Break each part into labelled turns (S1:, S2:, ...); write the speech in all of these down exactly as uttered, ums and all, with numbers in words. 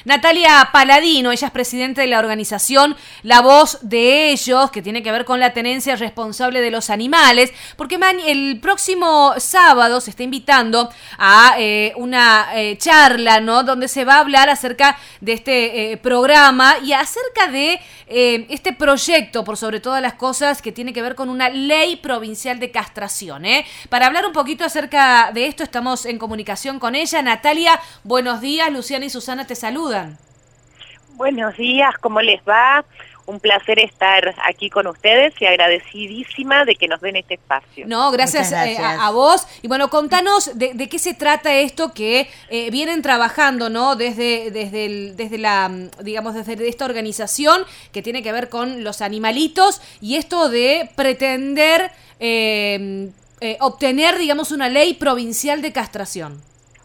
S1: Natalia Paladino, ella es presidenta de la organización La Voz de Ellos, que tiene que ver con la tenencia responsable de los animales, porque man, el próximo sábado se está invitando a eh, una eh, charla, ¿no?, donde se va a hablar acerca de este eh, programa y acerca de eh, este proyecto, por sobre todas las cosas, que tiene que ver con una ley provincial de castración, ¿eh? Para hablar un poquito acerca de esto, estamos en comunicación con ella. Natalia, buenos días. Luciana y Susana te saludan.
S2: Buenos días, ¿cómo les va? Un placer estar aquí con ustedes y agradecidísima de que nos den este espacio.
S1: No, gracias, gracias. Eh, a, a vos. Y bueno, contanos de, de qué se trata esto que eh, vienen trabajando, ¿no? Desde, desde, el, desde la, digamos, desde esta organización que tiene que ver con los animalitos y esto de pretender eh, eh, obtener, digamos, una ley provincial de castración.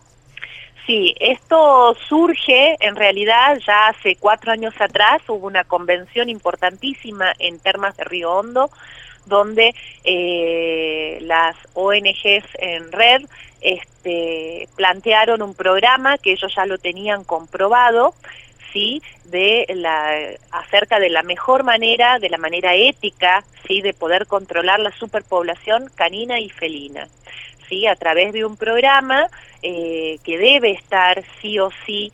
S2: Sí, esto surge en realidad ya hace cuatro años atrás. Hubo una convención importantísima en Termas de Río Hondo, donde eh, las O N Ges en red este, plantearon un programa que ellos ya lo tenían comprobado, ¿sí?, de la, acerca de la mejor manera, de la manera ética, ¿sí?, de poder controlar la superpoblación canina y felina, ¿sí?, a través de un programa eh, que debe estar sí o sí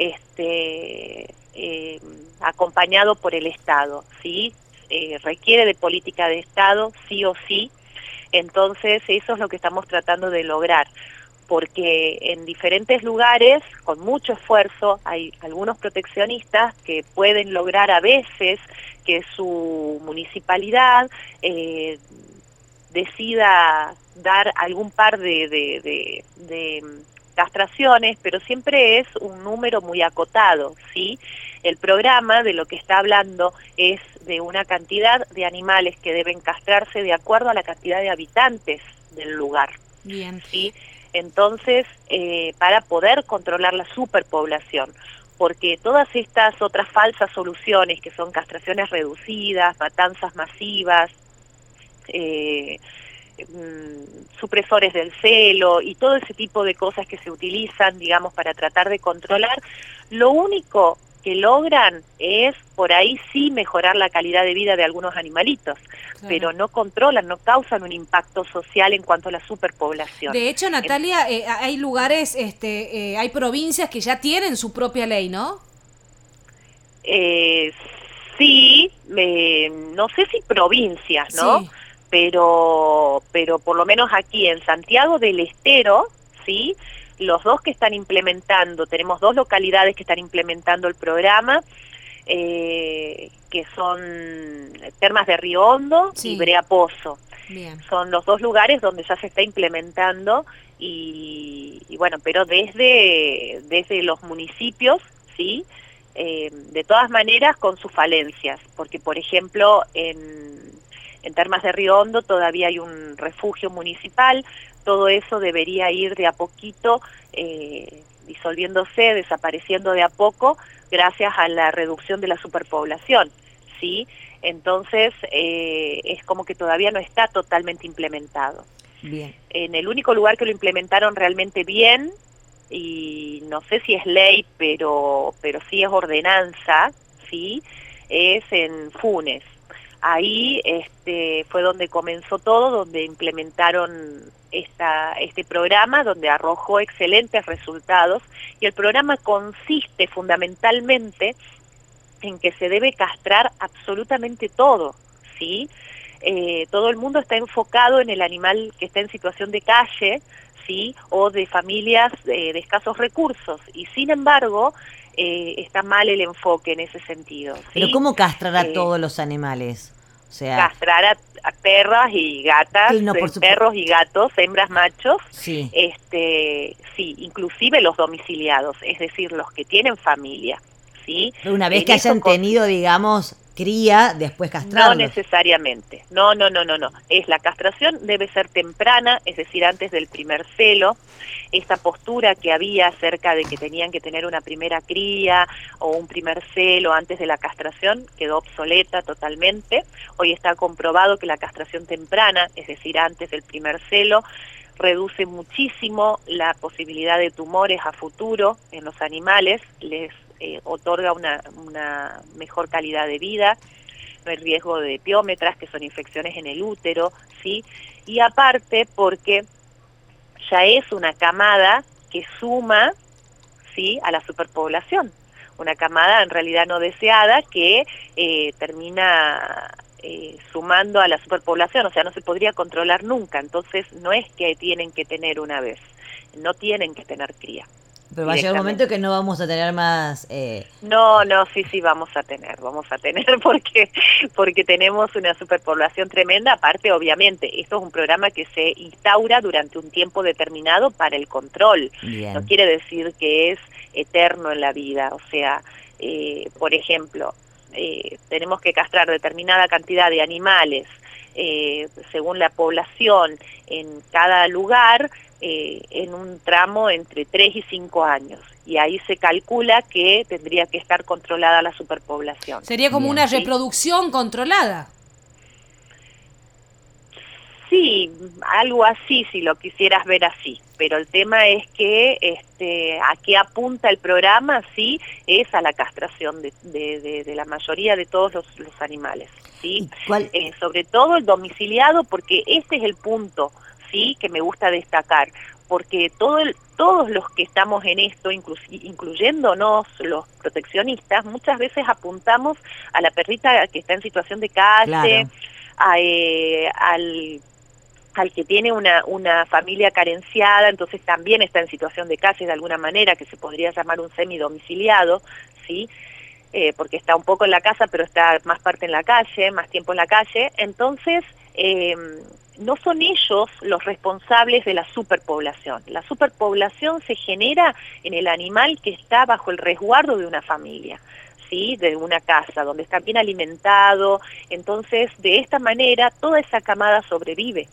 S2: este, eh, acompañado por el Estado, ¿sí?, eh, requiere de política de Estado sí o sí. Entonces eso es lo que estamos tratando de lograr, porque en diferentes lugares, con mucho esfuerzo, hay algunos proteccionistas que pueden lograr a veces que su municipalidad eh, decida dar algún par de, de, de, de castraciones, pero siempre es un número muy acotado, ¿sí? El programa de lo que está hablando es de una cantidad de animales que deben castrarse de acuerdo a la cantidad de habitantes del lugar.
S1: Bien.
S2: ¿Sí? Entonces, eh, para poder controlar la superpoblación, porque todas estas otras falsas soluciones que son castraciones reducidas, matanzas masivas, eh, supresores del celo y todo ese tipo de cosas que se utilizan, digamos, para tratar de controlar, lo único que logran es, por ahí sí, mejorar la calidad de vida de algunos animalitos, claro, pero no controlan, no causan un impacto social en cuanto a la superpoblación.
S1: De hecho, Natalia, eh, hay lugares, este, eh, hay provincias que ya tienen su propia ley, ¿no?
S2: Eh, sí, eh, no sé si provincias, ¿no? Sí. Pero, pero por lo menos aquí en Santiago del Estero, ¿sí?, los dos que están implementando, tenemos dos localidades que están implementando el programa, eh, que son Termas de Río Hondo, sí, y Brea Pozo.
S1: Bien.
S2: Son los dos lugares donde ya se está implementando y, y bueno, pero desde, desde los municipios, ¿sí?, eh, de todas maneras con sus falencias, porque por ejemplo en... En Termas de Río Hondo todavía hay un refugio municipal, todo eso debería ir de a poquito eh, disolviéndose, desapareciendo de a poco, gracias a la reducción de la superpoblación, ¿sí? Entonces, eh, es como que todavía no está totalmente implementado.
S1: Bien.
S2: En el único lugar que lo implementaron realmente bien, y no sé si es ley, pero, pero sí es ordenanza, ¿sí?, es en Funes. Ahí este, fue donde comenzó todo, donde implementaron esta, este programa, donde arrojó excelentes resultados, y el programa consiste fundamentalmente en que se debe castrar absolutamente todo, ¿sí? Eh, todo el mundo está enfocado en el animal que está en situación de calle, ¿sí?, o de familias eh, de escasos recursos, y sin embargo eh, está mal el enfoque en ese sentido, ¿sí?
S3: Pero ¿cómo castrar a
S2: eh,
S3: todos los animales? O sea,
S2: castrar a, a perras y gatas,
S3: sí, no, por
S2: eh,
S3: supuesto.
S2: perros y gatos, hembras, machos,
S3: sí,
S2: este, sí, inclusive los domiciliados, es decir, los que tienen familia, ¿sí?
S3: Pero una vez
S2: En
S3: que hayan
S2: con...
S3: tenido, digamos, cría, después castrarlos.
S2: No necesariamente, no, no, no, no, no. Es la castración debe ser temprana, es decir, antes del primer celo. Esta postura que había acerca de que tenían que tener una primera cría o un primer celo antes de la castración quedó obsoleta totalmente. Hoy está comprobado que la castración temprana, es decir, antes del primer celo, reduce muchísimo la posibilidad de tumores a futuro en los animales, les eh, otorga una, una mejor calidad de vida, no hay riesgo de epiómetras, que son infecciones en el útero, ¿sí? Y aparte porque ya es una camada que suma, ¿sí?, a la superpoblación, una camada en realidad no deseada que eh, termina eh, sumando a la superpoblación, o sea, no se podría controlar nunca, entonces no es que tienen que tener una vez, no tienen que tener cría.
S3: Pero va a llegar un momento que no vamos a tener más... Eh...
S2: No, no, sí, sí, vamos a tener, vamos a tener porque, porque tenemos una superpoblación tremenda. Aparte, obviamente, esto es un programa que se instaura durante un tiempo determinado para el control.
S3: Bien.
S2: No quiere decir que es eterno en la vida. O sea, eh, por ejemplo, eh, tenemos que castrar determinada cantidad de animales eh, según la población en cada lugar, Eh, en un tramo entre tres y cinco años, y ahí se calcula que tendría que estar controlada la superpoblación.
S1: Sería como
S3: Bien,
S1: una
S2: ¿sí?
S1: reproducción controlada.
S2: Sí, algo así, si lo quisieras ver así, pero el tema es que este, a qué apunta el programa, sí, es a la castración de, de, de, de la mayoría de todos los, los animales, ¿sí?
S3: ¿Cuál?
S2: Eh, sobre todo el domiciliado, porque este es el punto, sí, que me gusta destacar, porque todo el, todos los que estamos en esto, inclu incluyéndonos los proteccionistas, muchas veces apuntamos a la perrita que está en situación de calle,
S3: Claro.
S2: a, eh, al al que tiene una, una familia carenciada, entonces también está en situación de calle de alguna manera, que se podría llamar un semidomiciliado, ¿sí? Eh, porque está un poco en la casa, pero está más parte en la calle, más tiempo en la calle. Entonces, eh, no son ellos los responsables de la superpoblación. La superpoblación se genera en el animal que está bajo el resguardo de una familia, ¿sí?, de una casa, donde está bien alimentado. Entonces, de esta manera, toda esa camada sobrevive.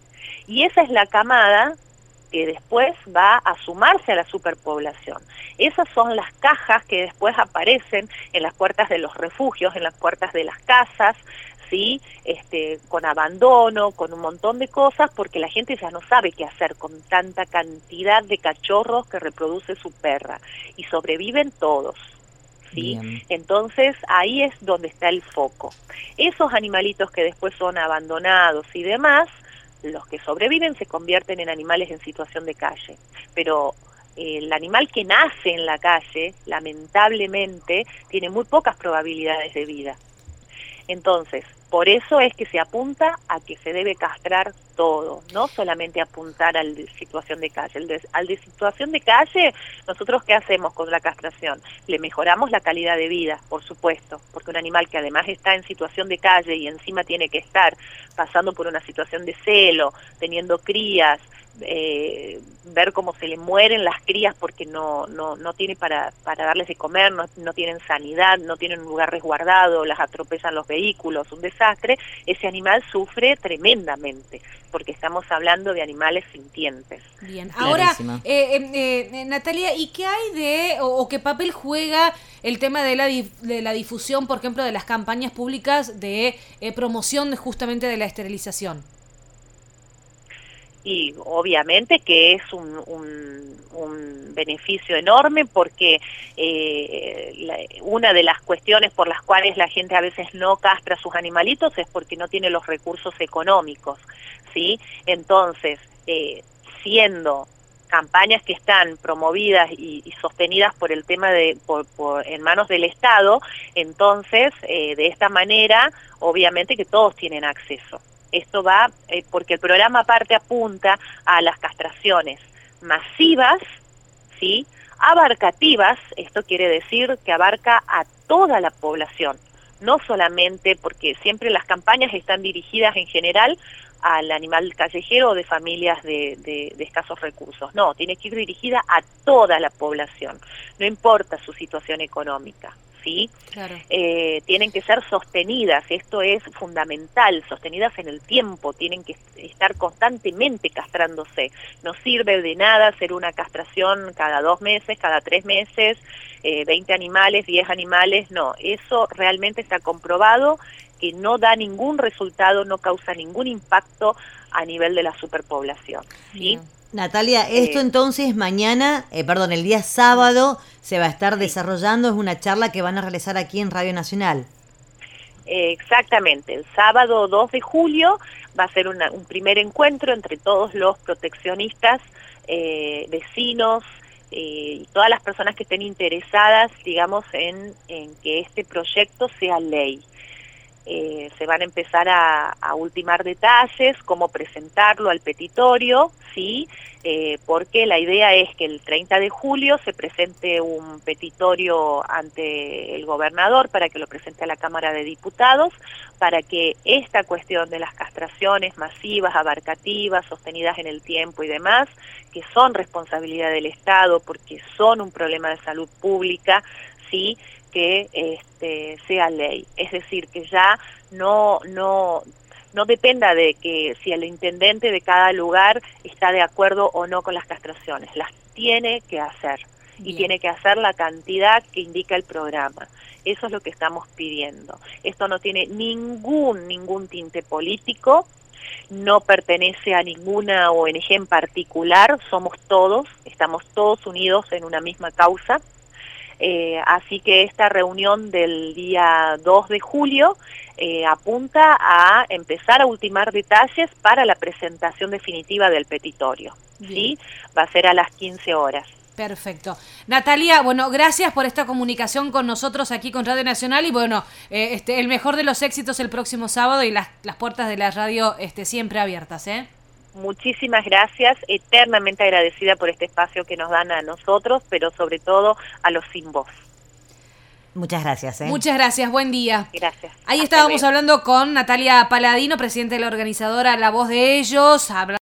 S2: Y esa es la camada que después va a sumarse a la superpoblación. Esas son las cajas que después aparecen en las puertas de los refugios, en las puertas de las casas, ¿sí?, este, con abandono, con un montón de cosas, porque la gente ya no sabe qué hacer con tanta cantidad de cachorros que reproduce su perra, y sobreviven todos, ¿sí?
S3: Bien.
S2: Entonces ahí es donde está el foco. Esos animalitos que después son abandonados y demás, los que sobreviven se convierten en animales en situación de calle, pero eh, el animal que nace en la calle, lamentablemente, tiene muy pocas probabilidades de vida. Entonces, por eso es que se apunta a que se debe castrar todo, no solamente apuntar al de situación de calle. El de, al de situación de calle, nosotros ¿qué hacemos con la castración? Le mejoramos la calidad de vida, por supuesto, porque un animal que además está en situación de calle y encima tiene que estar pasando por una situación de celo, teniendo crías, eh, ver cómo se le mueren las crías porque no, no, no tiene para, para darles de comer, no, no tienen sanidad, no tienen un lugar resguardado, las atropellan los vehículos, un desastre, ese animal sufre tremendamente, porque estamos hablando de animales sintientes.
S1: Bien, ahora,
S3: Clarísimo.
S1: eh, eh, eh, Natalia, ¿y qué hay de, o, o qué papel juega el tema de la, dif- de la difusión, por ejemplo, de las campañas públicas de eh, promoción de, justamente de la esterilización?
S2: Y obviamente que es un, un, un beneficio enorme, porque eh, la, una de las cuestiones por las cuales la gente a veces no castra a sus animalitos es porque no tiene los recursos económicos, ¿sí? Entonces, eh, siendo campañas que están promovidas y, y sostenidas por el tema de por, por, en manos del Estado, entonces eh, de esta manera obviamente que todos tienen acceso. Esto va eh, porque el programa aparte apunta a las castraciones masivas, ¿sí?, abarcativas. Esto quiere decir que abarca a toda la población, no solamente porque siempre las campañas están dirigidas en general al animal callejero o de familias de, de, de escasos recursos. No, tiene que ir dirigida a toda la población, no importa su situación económica, ¿sí?
S1: Claro.
S2: Eh, tienen que ser sostenidas, esto es fundamental, sostenidas en el tiempo, tienen que estar constantemente castrándose. No sirve de nada hacer una castración cada dos meses, cada tres meses, eh, veinte animales, diez animales, no, eso realmente está comprobado que no da ningún resultado, no causa ningún impacto a nivel de la superpoblación, ¿sí?
S3: Bien. Natalia, esto
S2: Eh,
S3: entonces mañana, eh, perdón, el día sábado se va a estar
S2: sí.
S3: desarrollando, es una charla que van a realizar aquí en Radio Nacional.
S2: Eh, exactamente, el sábado dos de julio va a ser una, un primer encuentro entre todos los proteccionistas, eh, vecinos eh, y todas las personas que estén interesadas, digamos, en, en que este proyecto sea ley. Eh, se van a empezar a, a ultimar detalles, cómo presentarlo al petitorio, ¿sí? Eh, porque la idea es que el treinta de julio se presente un petitorio ante el gobernador para que lo presente a la Cámara de Diputados, para que esta cuestión de las castraciones masivas, abarcativas, sostenidas en el tiempo y demás, que son responsabilidad del Estado porque son un problema de salud pública, ¿sí?, que este, sea ley. Es decir, que ya no, no, no dependa de que si el intendente de cada lugar está de acuerdo o no con las castraciones. Las tiene que hacer. Y
S1: Bien.
S2: tiene que hacer la cantidad que indica el programa. Eso es lo que estamos pidiendo. Esto no tiene ningún, ningún tinte político, no pertenece a ninguna O N G en particular, somos todos, estamos todos unidos en una misma causa. Eh, así que esta reunión del día dos de julio eh, apunta a empezar a ultimar detalles para la presentación definitiva del petitorio, ¿sí? Va a ser a las quince horas.
S1: Perfecto. Natalia, bueno, gracias por esta comunicación con nosotros aquí con Radio Nacional y bueno, eh, este, el mejor de los éxitos el próximo sábado y las, las puertas de la radio este, siempre abiertas, ¿eh?
S2: Muchísimas gracias, eternamente agradecida por este espacio que nos dan a nosotros, pero sobre todo a los sin voz.
S3: Muchas gracias. ¿eh?
S1: Muchas gracias, buen día.
S2: Gracias.
S1: Ahí
S2: Hasta
S1: estábamos
S2: luego.
S1: hablando con Natalia Paladino, presidenta de la organizadora La Voz de Ellos, hablando